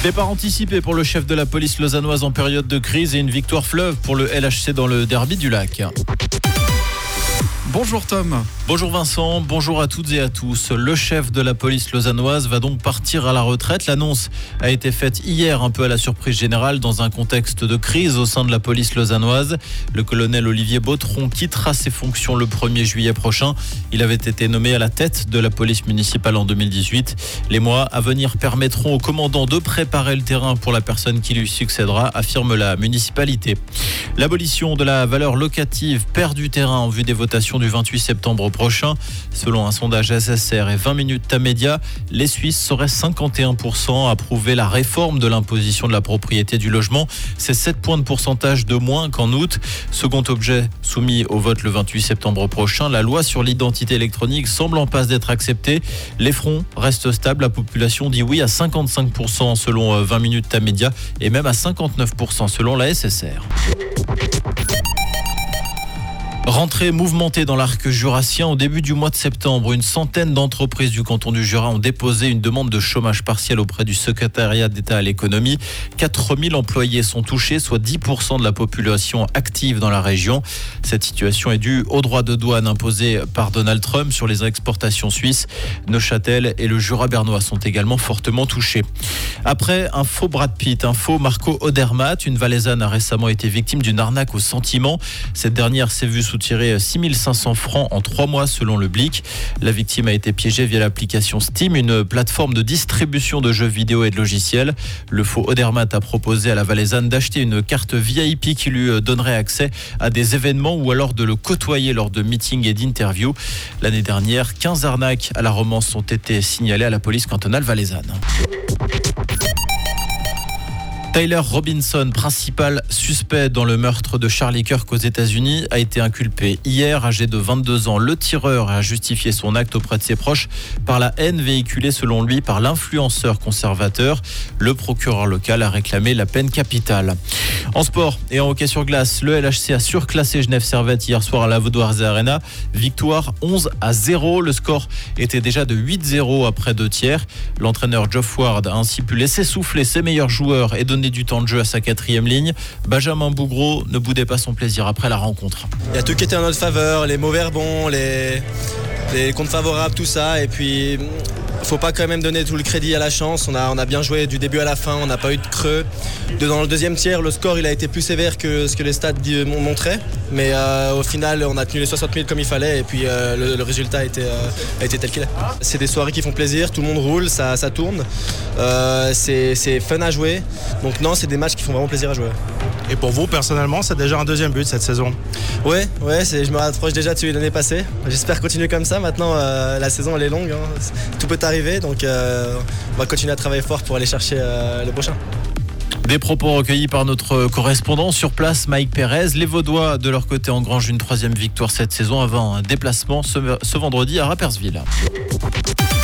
Départ anticipé pour le chef de la police lausannoise en période de crise et une victoire fleuve pour le LHC dans le derby du Lac. Bonjour Tom. Bonjour Vincent, bonjour à toutes et à tous. Le chef de la police lausannoise va donc partir à la retraite. L'annonce a été faite hier, un peu à la surprise générale, dans un contexte de crise au sein de la police lausannoise. Le colonel Olivier Bautron quittera ses fonctions le 1er juillet prochain. Il avait été nommé à la tête de la police municipale en 2018. Les mois à venir permettront au commandant de préparer le terrain pour la personne qui lui succédera, affirme la municipalité. L'abolition de la valeur locative perd du terrain en vue des votations du 28 septembre prochain. Selon un sondage SSR et 20 minutes Tamedia, les Suisses seraient 51% à approuver la réforme de l'imposition de la propriété du logement. C'est 7 points de pourcentage de moins qu'en août. Second objet soumis au vote le 28 septembre prochain, la loi sur l'identité électronique semble en passe d'être acceptée. Les fronts restent stables. La population dit oui à 55% selon 20 minutes Tamedia et même à 59% selon la SSR. Rentrée mouvementée dans l'arc jurassien au début du mois de septembre. Une centaine d'entreprises du canton du Jura ont déposé une demande de chômage partiel auprès du secrétariat d'État à l'économie. 4000 employés sont touchés, soit 10% de la population active dans la région. Cette situation est due au droit de douane imposé par Donald Trump sur les exportations suisses. Neuchâtel et le Jura bernois sont également fortement touchés. Après un faux Brad Pitt, un faux Marco Odermatt, une Valaisanne a récemment été victime d'une arnaque au sentiment. Cette dernière s'est vue soutirer 6500 francs en 3 mois selon le Blick. La victime a été piégée via l'application Steam, une plateforme de distribution de jeux vidéo et de logiciels. Le faux Odermatt a proposé à la Valaisanne d'acheter une carte VIP qui lui donnerait accès à des événements ou alors de le côtoyer lors de meetings et d'interviews. L'année dernière, 15 arnaques à la romance ont été signalées à la police cantonale valaisanne. Tyler Robinson, principal suspect dans le meurtre de Charlie Kirk aux États-Unis, a été inculpé hier. Âgé de 22 ans, le tireur a justifié son acte auprès de ses proches par la haine véhiculée selon lui par l'influenceur conservateur. Le procureur local a réclamé la peine capitale. En sport et en hockey sur glace, le LHC a surclassé Genève Servette hier soir à la Vaudoise Arena. Victoire 11-0. Le score était déjà de 8-0 après 2 tiers. L'entraîneur Geoff Ward a ainsi pu laisser souffler ses meilleurs joueurs et donner du temps de jeu à sa 4e ligne. Benjamin Bougreau ne boudait pas son plaisir après la rencontre. Il y a tout qui était en notre faveur, les mauvais rebonds, les comptes favorables, tout ça. Et puis, faut pas quand même donner tout le crédit à la chance. On a bien joué du début à la fin, on n'a pas eu de creux. Dans le deuxième tiers, le score il a été plus sévère que ce que les stats montraient. Mais au final, on a tenu les 60 000 comme il fallait et puis le résultat a été tel qu'il est. C'est des soirées qui font plaisir, tout le monde roule, ça tourne. C'est fun à jouer. Donc non, c'est des matchs qui font vraiment plaisir à jouer. Et pour vous, personnellement, c'est déjà un 2e but cette saison? Ouais, je me rapproche déjà de celui de l'année passée. J'espère continuer comme ça. Maintenant, la saison elle est longue, hein. Tout peut arriver, donc on va continuer à travailler fort pour aller chercher le prochain. Des propos recueillis par notre correspondant sur place, Mike Pérez. Les Vaudois, de leur côté, engrangent une 3e victoire cette saison avant un déplacement ce vendredi à Rapperswil.